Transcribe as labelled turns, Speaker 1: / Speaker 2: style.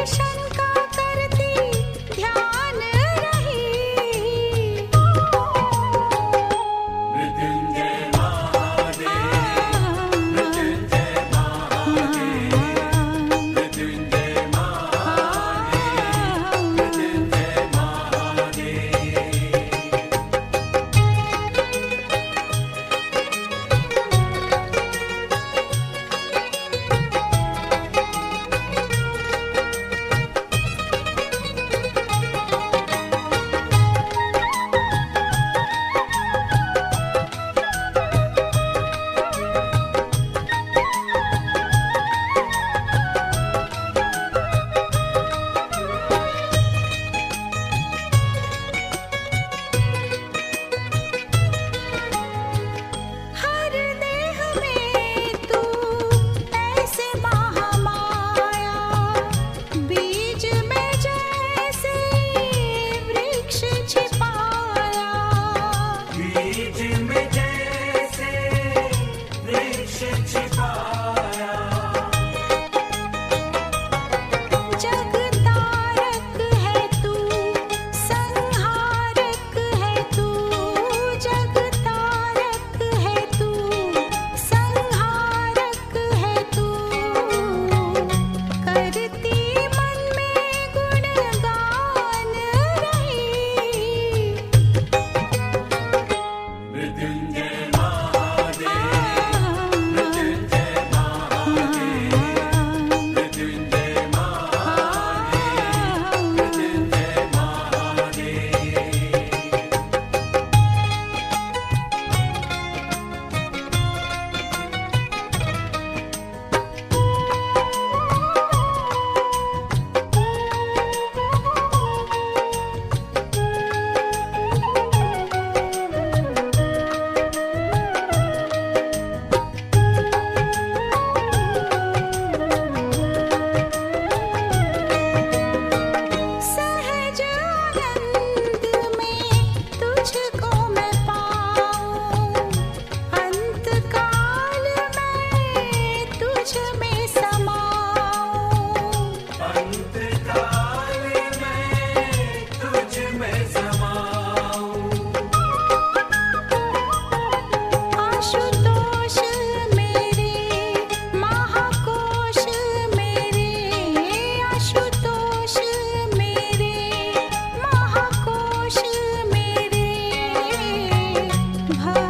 Speaker 1: शंका करती ध्यान रही।
Speaker 2: मृत्युंजय महादेव, मृत्युंजय महादेव, मृत्युंजय महादेव, मृत्युंजय
Speaker 1: हर देह में तू ऐसे महामाया, बीज में जैसे वृक्ष छिपाया।
Speaker 2: बीज में जैसे वृक्ष छिपाया।
Speaker 1: जग तारक है तू, संहारक है तू। जग तारक है तू, संहारक है तू। करती मन में गुणगान रही।
Speaker 2: मृत्युंजय महादेव, मृत्युंजय महादेव, मृत्युंजय महादेव, मृत्युंजय महादेव।
Speaker 1: सहज आनंद में तुझको मैं पाऊं, अंत काल में तुझ में समाऊं।
Speaker 2: अंत काल में तुझ में समाऊं।
Speaker 1: आशुतोष मेरे, महाकोश मेरे। आशुतोष मेरे, महाकोश मेरे।